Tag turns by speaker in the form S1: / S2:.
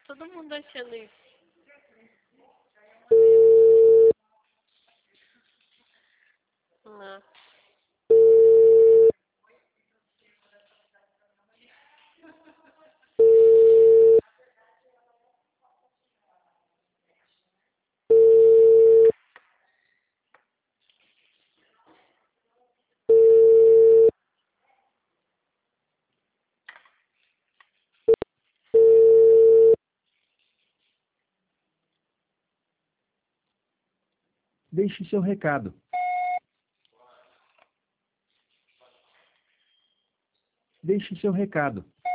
S1: todo mundo achando isso. Não.
S2: Deixe seu recado. Deixe seu recado.